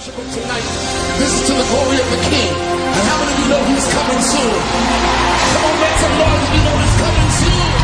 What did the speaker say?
Tonight, this is to the glory of the King. And how many of you know he's coming soon? Come on, make some noise if you know he's coming soon.